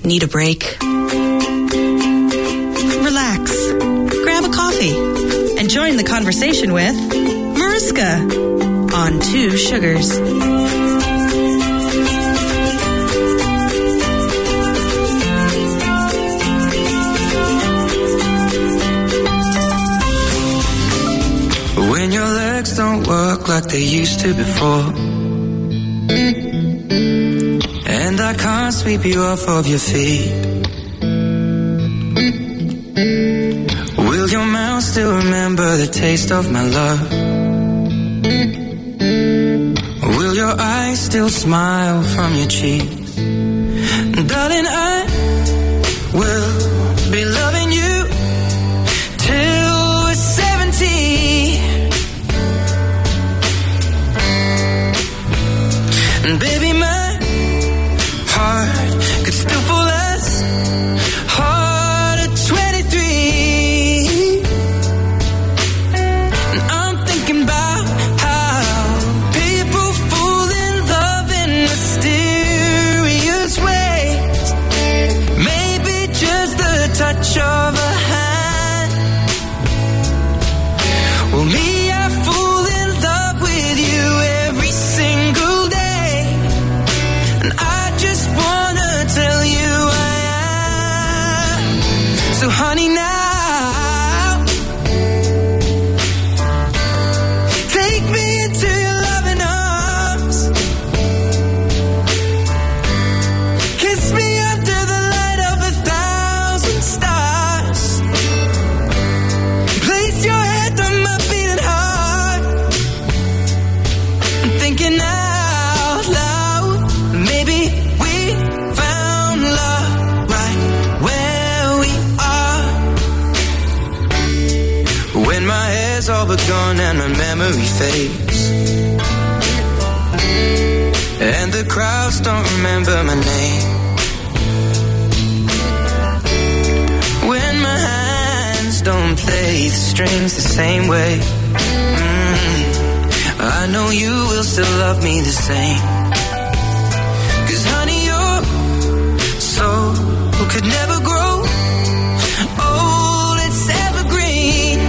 Need a break? Relax. Grab a coffee and join the conversation with Mariska on Two Sugars. When your legs don't work like they used to before, and I can't sweep you off of your feet, will your mouth still remember the taste of my love? Will your eyes still smile from your cheeks? Darling, I will be loving you till we're 70. And baby, my heart could still fall as hard at 23. And I'm thinking about how people fall in love in mysterious ways. Maybe just the touch of a hand. Well, me, I fall in love with you every single day. Tell you I am. So honey, now take me into your loving arms. Kiss me under the light of 1,000 stars. Place your head on my beating heart. I'm thinking out loud, maybe we found love right where we are. When my hair's all but gone and my memory fades, and the crowds don't remember my name, when my hands don't play the strings the same way, I know you will still love me the same. 'Cause honey, your soul could never grow old, it's evergreen.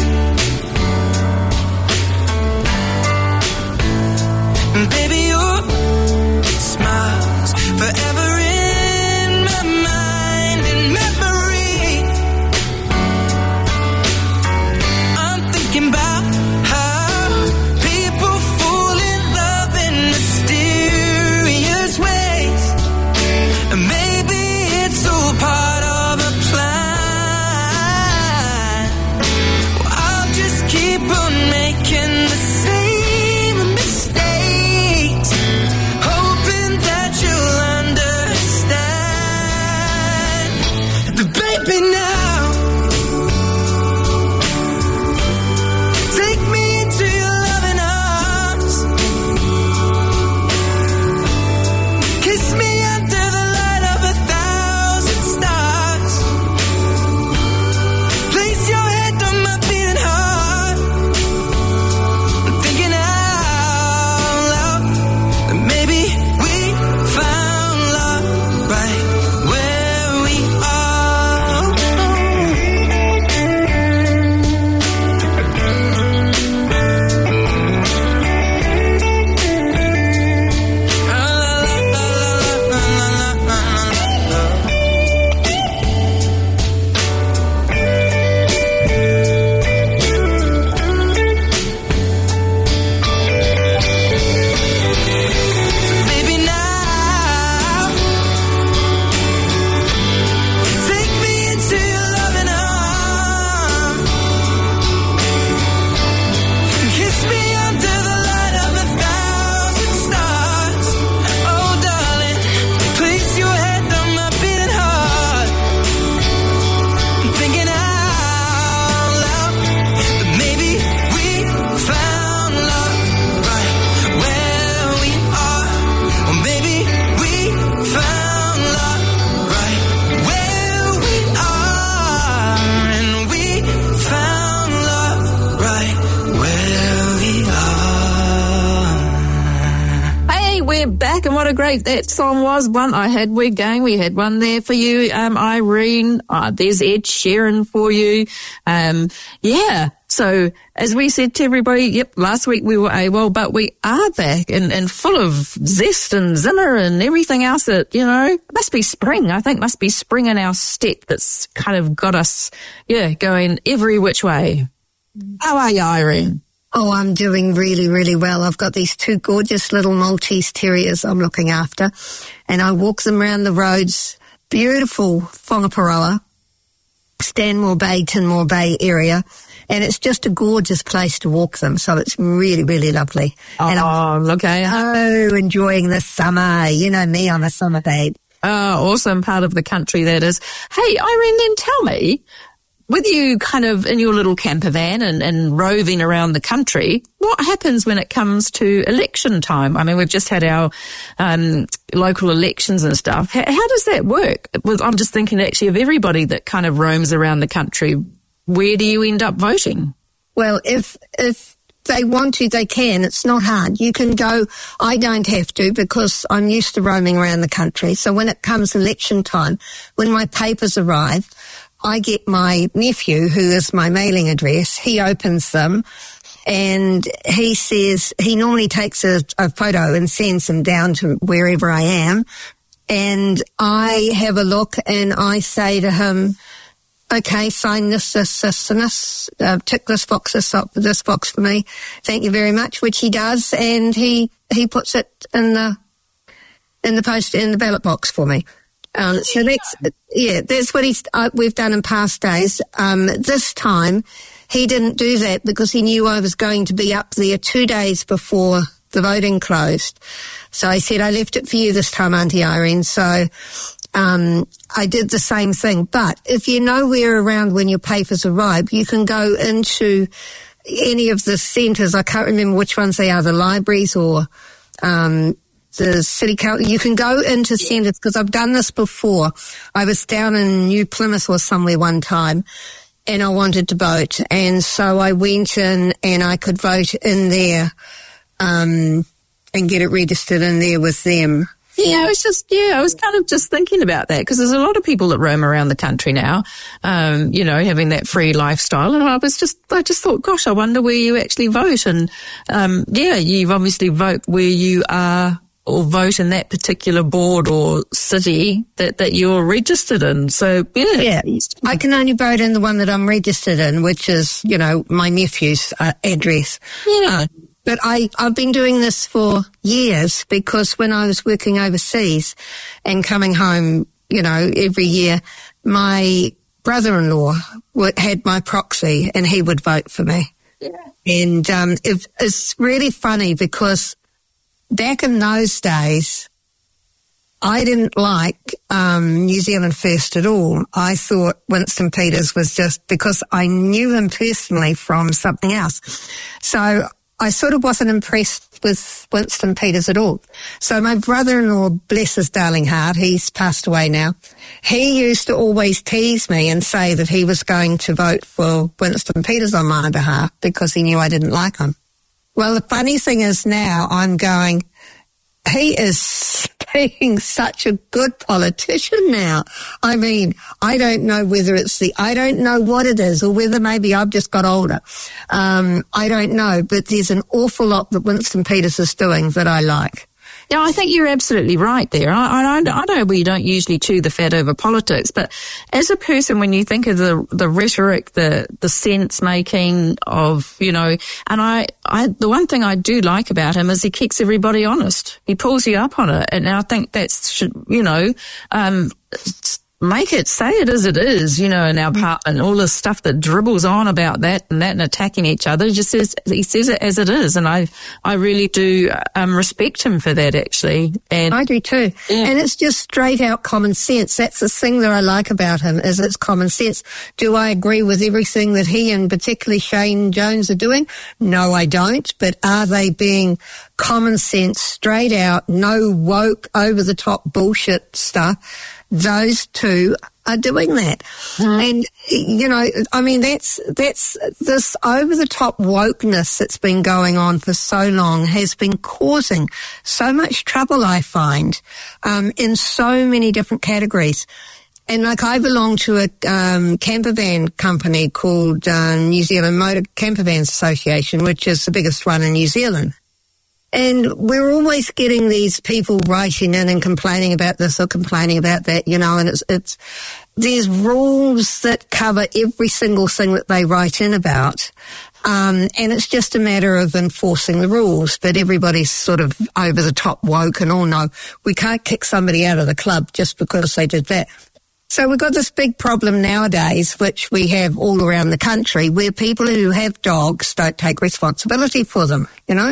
And baby, your smile's forever in my mind and memory. I'm thinking about how people fall in love in mysterious ways. And maybe it's all part of a plan. Well, I'll just keep on making the same mistakes. back, and what a great that song was. One I had, we had one there for you, Irene. There's Ed Sheeran for you. So as we said to everybody, last week we were AWOL, but we are back and full of zest and zimmer and everything else that, it must be spring. I think must be spring in our step that's kind of got us, going every which way. How are you, Irene? Oh, I'm doing really, really well. I've got these 2 gorgeous little Maltese terriers I'm looking after, and I walk them around the roads. Beautiful Whangaparoa, Stanmore Bay, Tinmore Bay area, and it's just a gorgeous place to walk them, so it's really, really lovely. And I'm enjoying the summer. You know me, I'm a summer babe. Oh, awesome part of the country that is. Hey, Irene, then tell me, with you kind of in your little camper van and roving around the country, what happens when it comes to election time? I mean, we've just had our local elections and stuff. How does that work? I'm just thinking actually of everybody that kind of roams around the country. Where do you end up voting? Well, if they want to, they can. It's not hard. You can go. I don't have to because I'm used to roaming around the country. So when it comes election time, when my papers arrive, I get my nephew, who is my mailing address, he opens them and he says, he normally takes a photo and sends them down to wherever I am. And I have a look and I say to him, okay, sign this, and this, tick this box for me. Thank you very much, which he does. And he puts it in the ballot box for me. So that's what we've done in past days. This time he didn't do that because he knew I was going to be up there 2 days before the voting closed. So I said, I left it for you this time, Auntie Irene. So, I did the same thing. But if you're nowhere around when your papers arrive, you can go into any of the centres. I can't remember which ones they are, the libraries or, the city council. You can go into centres because I've done this before. I was down in New Plymouth or somewhere one time and I wanted to vote. And so I went in and I could vote in there, and get it registered in there with them. Yeah, I was kind of just thinking about that because there's a lot of people that roam around the country now, having that free lifestyle. And I just thought, gosh, I wonder where you actually vote. And, you obviously vote where you are or vote in that particular board or city that you're registered in. So, yeah. I can only vote in the one that I'm registered in, which is, my nephew's address. Yeah. But I've been doing this for years because when I was working overseas and coming home, every year, my brother-in-law had my proxy and he would vote for me. Yeah. And it's really funny because back in those days, I didn't like New Zealand First at all. I thought Winston Peters was just because I knew him personally from something else. So I sort of wasn't impressed with Winston Peters at all. So my brother-in-law, bless his darling heart, he's passed away now, he used to always tease me and say that he was going to vote for Winston Peters on my behalf because he knew I didn't like him. Well, the funny thing is now I'm going, he is being such a good politician now. I mean, I don't know whether I don't know what it is or whether maybe I've just got older. I don't know, but there's an awful lot that Winston Peters is doing that I like. Yeah, I think you're absolutely right there. I know we don't usually chew the fat over politics, but as a person, when you think of the rhetoric, the sense making of, and the one thing I do like about him is he keeps everybody honest. He pulls you up on it. And I think that's, make it, say it as it is, in our part, and all the stuff that dribbles on about that and attacking each other. He says it as it is. And I really do, respect him for that, actually. And I do too. Yeah. And it's just straight out common sense. That's the thing that I like about him is it's common sense. Do I agree with everything that he and particularly Shane Jones are doing? No, I don't. But are they being common sense, straight out, no woke, over the top bullshit stuff? those two are doing that. And, I mean, that's this over-the-top wokeness that's been going on for so long has been causing so much trouble, I find, in so many different categories. And like I belong to a camper van company called New Zealand Motor Camper Vans Association, which is the biggest one in New Zealand. And we're always getting these people writing in and complaining about this or complaining about that, and it's there's rules that cover every single thing that they write in about. And it's just a matter of enforcing the rules. But everybody's sort of over the top woke and all no, we can't kick somebody out of the club just because they did that. So we've got this big problem nowadays, which we have all around the country, where people who have dogs don't take responsibility for them,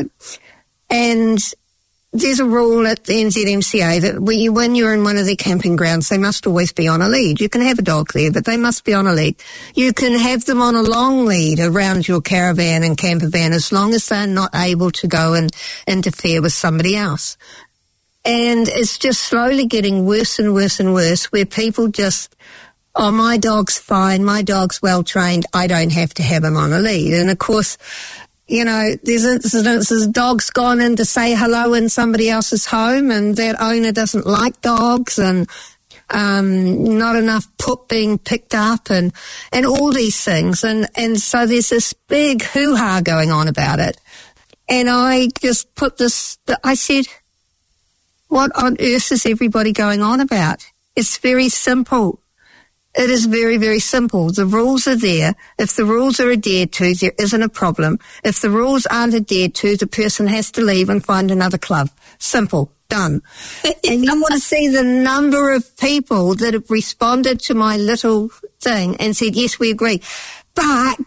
And there's a rule at the NZMCA that when you're in one of their camping grounds, they must always be on a lead. You can have a dog there, but they must be on a lead. You can have them on a long lead around your caravan and camper van as long as they're not able to go and interfere with somebody else. And it's just slowly getting worse and worse and worse, where people just, oh, my dog's fine, my dog's well trained, I don't have to have him on a lead. And of course, there's instances, dog's gone in to say hello in somebody else's home and that owner doesn't like dogs and not enough poop being picked up and all these things. And so there's this big hoo-ha going on about it. And I just I said, what on earth is everybody going on about? It's very simple. It is very, very simple. The rules are there. If the rules are adhered to, there isn't a problem. If the rules aren't adhered to, the person has to leave and find another club. Simple. Done. And you want to see the number of people that have responded to my little thing and said, yes, we agree. But,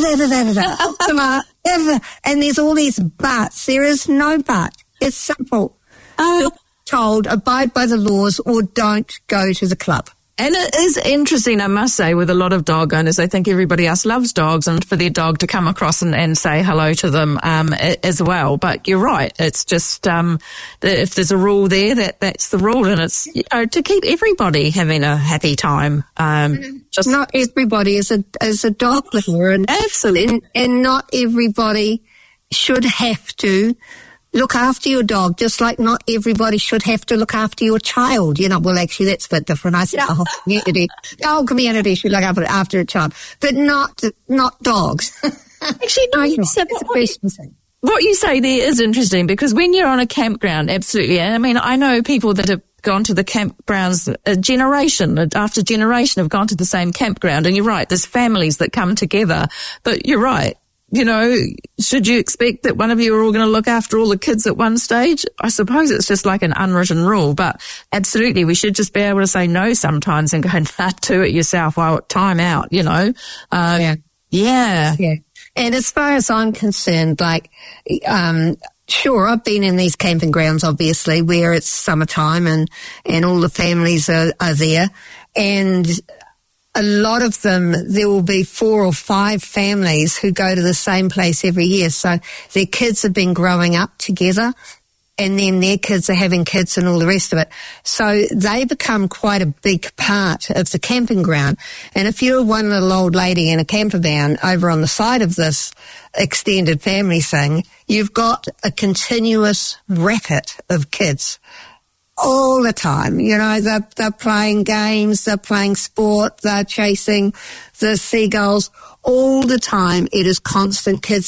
and there's all these buts. There is no but. It's simple. You're told, abide by the laws or don't go to the club. And it is interesting, I must say, with a lot of dog owners, I think everybody else loves dogs, and for their dog to come across and say hello to them as well. But you're right, it's just if there's a rule there, that's the rule, and it's to keep everybody having a happy time. Just not everybody is a dog lover, and absolutely, and not everybody should have to look after your dog, just like not everybody should have to look after your child. Well, actually, that's a bit different. I said, community should look after a child, but not dogs. Actually, no, what you say there is interesting, because when you're on a campground, absolutely. I mean, I know people that have gone to the campgrounds, generation after generation have gone to the same campground, and you're right, there's families that come together, but you're right. Should you expect that one of you are all going to look after all the kids at one stage? I suppose it's just like an unwritten rule, but absolutely, we should just be able to say no sometimes and go, do it yourself, time out, Yeah. And as far as I'm concerned, sure, I've been in these camping grounds, obviously, where it's summertime and all the families are there. And a lot of them, there will be 4 or 5 families who go to the same place every year. So their kids have been growing up together, and then their kids are having kids and all the rest of it. So they become quite a big part of the camping ground. And if you're one little old lady in a camper van over on the side of this extended family thing, you've got a continuous racket of kids all the time. They're playing games, they're playing sport, they're chasing the seagulls all the time. It is constant kids.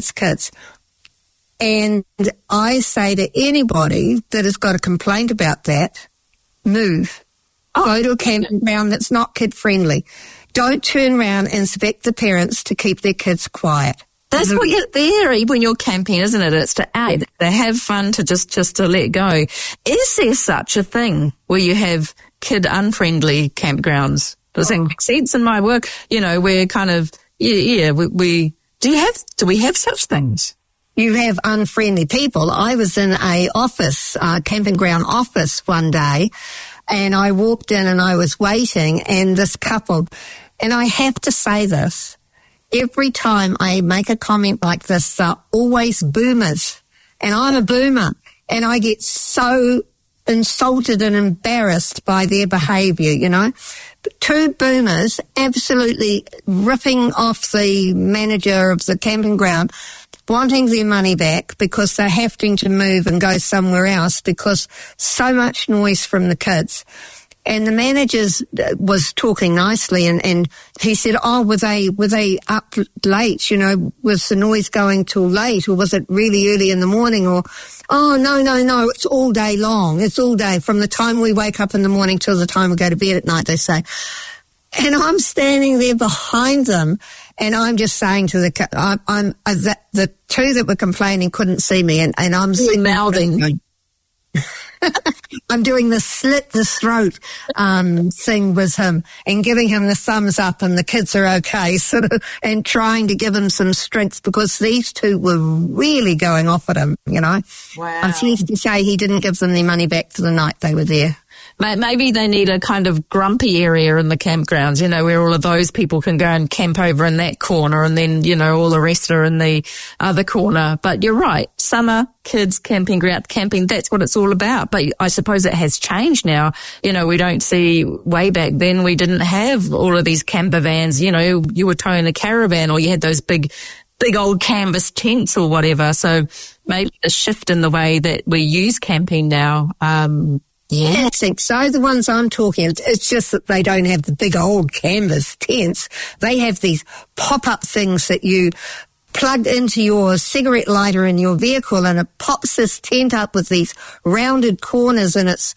And I say to anybody that has got a complaint about that, move. Go to a camping ground that's not kid friendly. Don't turn around and expect the parents to keep their kids quiet. That's what you're there when you're camping, isn't it? It's to aid, to have fun, to just to let go. Is there such a thing where you have kid unfriendly campgrounds? Does that make sense? In my work, we're kind of, we do we have such things? You have unfriendly people. I was in a camping ground office one day, and I walked in and I was waiting, and this couple, and I have to say this, every time I make a comment like this, they're always boomers. And I'm a boomer. And I get so insulted and embarrassed by their behaviour, you know. 2 boomers absolutely ripping off the manager of the camping ground, wanting their money back because they're having to move and go somewhere else because so much noise from the kids. And the manager was talking nicely, and he said, "Oh, were they up late? You know, was the noise going till late, or was it really early in the morning? Or, oh, no, it's all day long. It's all day from the time we wake up in the morning till the time we go to bed at night." They say, and I'm standing there behind them, and I'm just saying to the the 2 that were complaining couldn't see me, and I'm mouthing. I'm doing the slit the throat thing with him and giving him the thumbs up and the kids are okay, sort of, and trying to give him some strength because these 2 were really going off at him, you know. Wow. I'm pleased to say he didn't give them their money back for the night they were there. Maybe they need a kind of grumpy area in the campgrounds, you know, where all of those people can go and camp over in that corner and then, you know, all the rest are in the other corner. But you're right. Summer, kids, camping, that's what it's all about. But I suppose it has changed now. You know, we don't see, way back then we didn't have all of these camper vans. You know, you were towing a caravan or you had those big old canvas tents or whatever. So maybe a shift in the way that we use camping now, yeah, I think so. The ones I'm talking, it's just that they don't have the big old canvas tents. They have these pop-up things that you plug into your cigarette lighter in your vehicle, and it pops this tent up with these rounded corners, and it's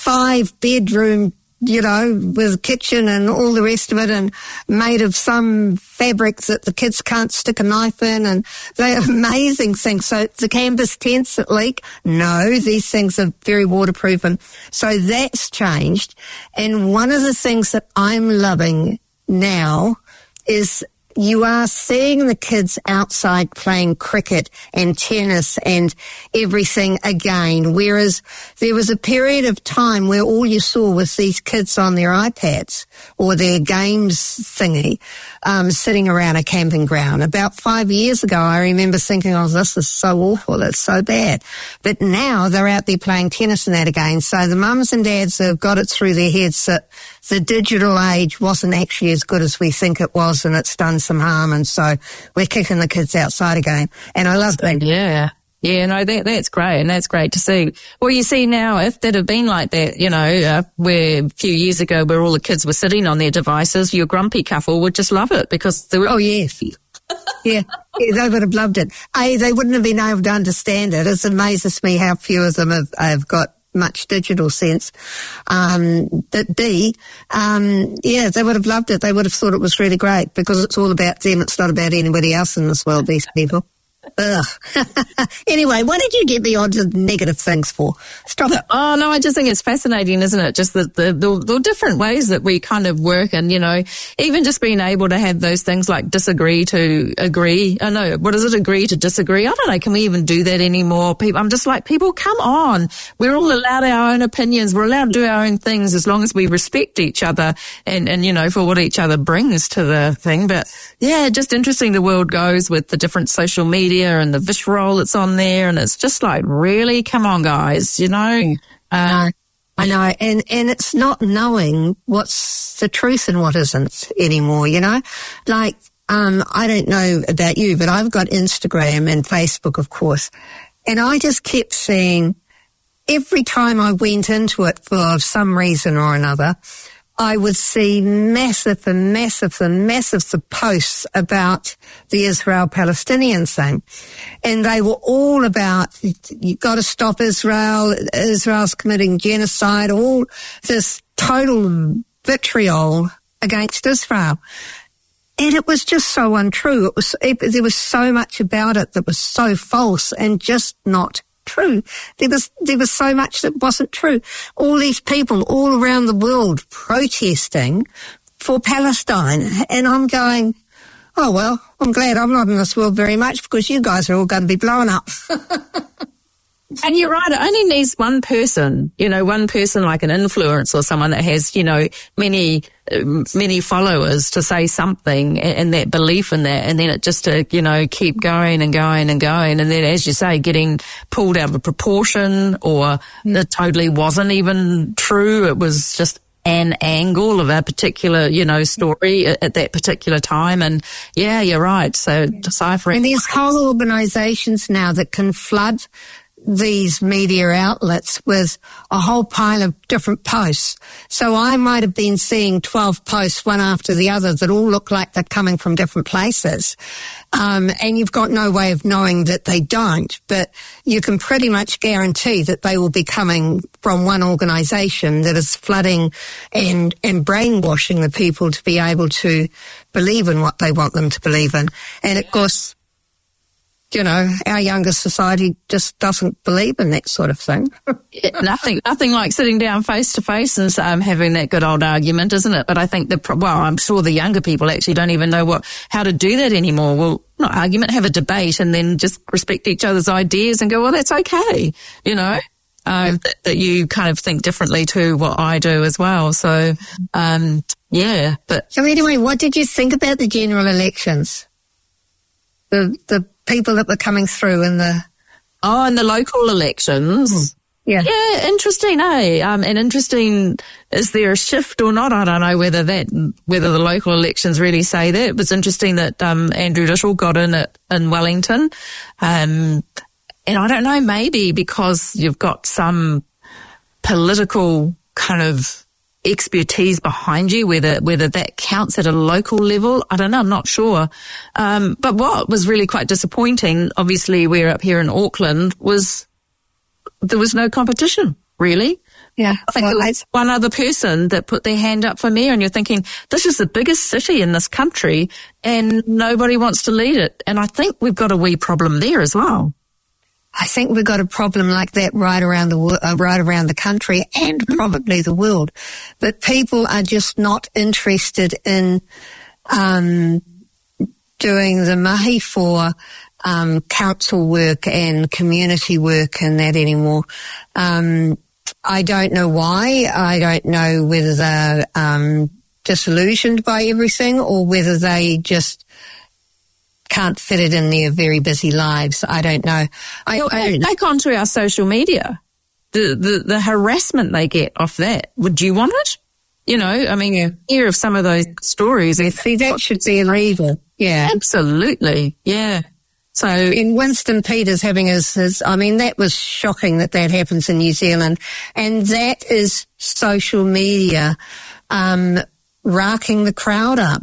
5-bedroom, you know, with a kitchen and all the rest of it, and made of some fabric that the kids can't stick a knife in, and they're amazing things. So the canvas tents that leak, no, these things are very waterproof, and so that's changed. And one of the things that I'm loving now is you are seeing the kids outside playing cricket and tennis and everything again, whereas there was a period of time where all you saw was these kids on their iPads or their games thingy, sitting around a camping ground. About 5 years ago, I remember thinking, oh, this is so awful, it's so bad. But now they're out there playing tennis and that again. So the mums and dads have got it through their heads that the digital age wasn't actually as good as we think it was, and it's done some harm, and so we're kicking the kids outside again. And I love that. Yeah, no, that's great, and that's great to see. Well, you see now, if that had been like that, you know, where a few years ago where all the kids were sitting on their devices, your grumpy couple would just love it because they were... Oh, yes. Yeah, they would have loved it. They wouldn't have been able to understand it. It amazes me how few of them have got much digital sense. But B, yeah, they would have loved it. They would have thought it was really great because it's all about them. It's not about anybody else in this world, these people. Ugh. Anyway, why did you get me onto negative things for? Stop it. Oh, no, I just think it's fascinating, isn't it? Just the different ways that we kind of work, and, you know, even just being able to have those things like disagree to agree. Oh, no, what is it? Agree to disagree? I don't know. Can we even do that anymore? I'm just like, people, come on. We're all allowed our own opinions. We're allowed to do our own things as long as we respect each other and, you know, for what each other brings to the thing. But yeah, just interesting the world goes with the different social media and the visceral that's on there, and it's just like, really, come on, guys, you know. I know, and it's not knowing what's the truth and what isn't anymore, you know. Like, I don't know about you, but I've got Instagram and Facebook, of course, and I just kept seeing, every time I went into it for some reason or another, I would see massive posts about the Israel-Palestinian thing. And they were all about, you've got to stop Israel, Israel's committing genocide, all this total vitriol against Israel. And it was just so untrue. There was so much about it that was so false and just not true. There was so much that wasn't true. All these people all around the world protesting for Palestine, and I'm going, oh well, I'm glad I'm not in this world very much because you guys are all going to be blown up. And you're right, it only needs one person like an influencer or someone that has, many followers to say something and that belief in that, and then it just to, keep going and going and going. And then, as you say, getting pulled out of proportion, or it totally wasn't even true. It was just an angle of a particular, story at that particular time. And yeah, you're right. So deciphering. And there's whole organisations now that can flood these media outlets with a whole pile of different posts. So I might have been seeing 12 posts one after the other that all look like they're coming from different places. And you've got no way of knowing that they don't, but you can pretty much guarantee that they will be coming from one organisation that is flooding and brainwashing the people to be able to believe in what they want them to believe in. And of course, our younger society just doesn't believe in that sort of thing. Nothing like sitting down face to face and having that good old argument, isn't it? But I think I'm sure the younger people actually don't even know how to do that anymore. Well, not argument, have a debate, and then just respect each other's ideas and go, well, that's okay, that you kind of think differently to what I do as well. So, yeah. But so anyway, what did you think about the general elections? The people that were coming through in the local elections. Yeah, interesting, eh? And interesting. Is there a shift or not? I don't know whether the local elections really say that. It was interesting that Andrew Little got in Wellington, and I don't know, maybe because you've got some political kind of expertise behind you, whether that counts at a local level, I don't know, I'm not sure. But what was really quite disappointing, obviously we're up here in Auckland, was there was no competition, really. Yeah. I think there was one other person that put their hand up for mayor, and you're thinking, this is the biggest city in this country and nobody wants to lead it. And I think we've got a wee problem there as well. I think we've got a problem like that right around the country and probably the world. But people are just not interested in doing the mahi for council work and community work and that anymore. I don't know why. I don't know whether they're disillusioned by everything or whether they just can't fit it in their very busy lives. I don't know. Take on to our social media, the harassment they get off that. Would you want it? Hear of some of those stories. See, that should be illegal. Yeah, absolutely. Yeah. So in Winston Peters having his, that was shocking that happens in New Zealand, and that is social media, racking the crowd up,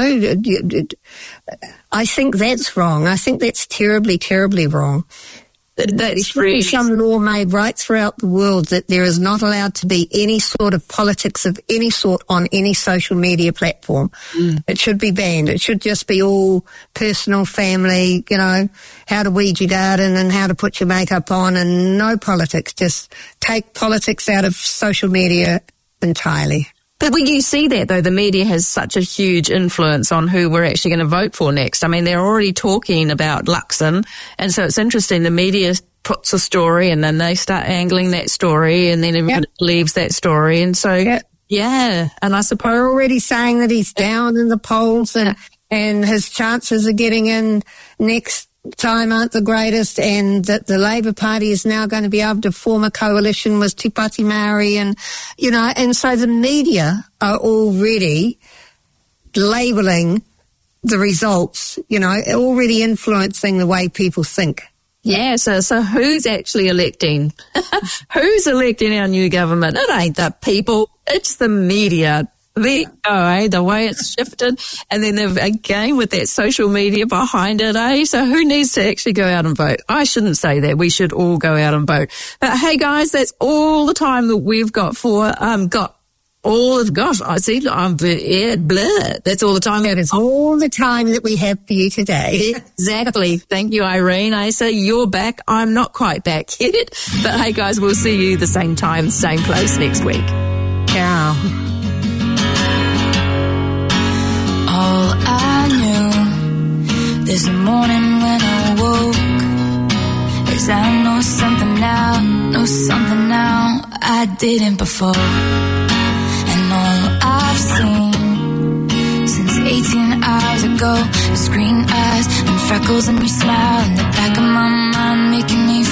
I think that's wrong. I think that's terribly, terribly wrong. That's really some law made right throughout the world that there is not allowed to be any sort of politics of any sort on any social media platform. It should be banned. It should just be all personal, family, how to weed your garden and how to put your makeup on, and no politics. Just take politics out of social media entirely. But when you see that, though, the media has such a huge influence on who we're actually going to vote for next. I mean, they're already talking about Luxon, and so it's interesting. The media puts a story, and then they start angling that story, and then everyone believes that story. And so, yeah, and I suppose we're already saying that he's down in the polls, and his chances of getting in next time aren't the greatest, and that the Labour Party is now going to be able to form a coalition with Te Pāti Māori, and so the media are already labelling the results, already influencing the way people think. Yeah, so who's actually electing? Who's electing our new government? It ain't the people, it's the media. The way it's shifted, and then they've again with that social media behind it, So who needs to actually go out and vote? I shouldn't say that. We should all go out and vote. But hey guys, that's all the time that we've got for, I see, that's all the time. That is all the time that we have for you today. Exactly. Thank you, Irene. Asa, you're back. I'm not quite back yet. But hey guys, we'll see you the same time, same place next week. Ciao. All I knew this morning when I woke is 'cause I know something now I didn't before. And all I've seen since 18 hours ago is green eyes and freckles and your smile in the back of my mind, making me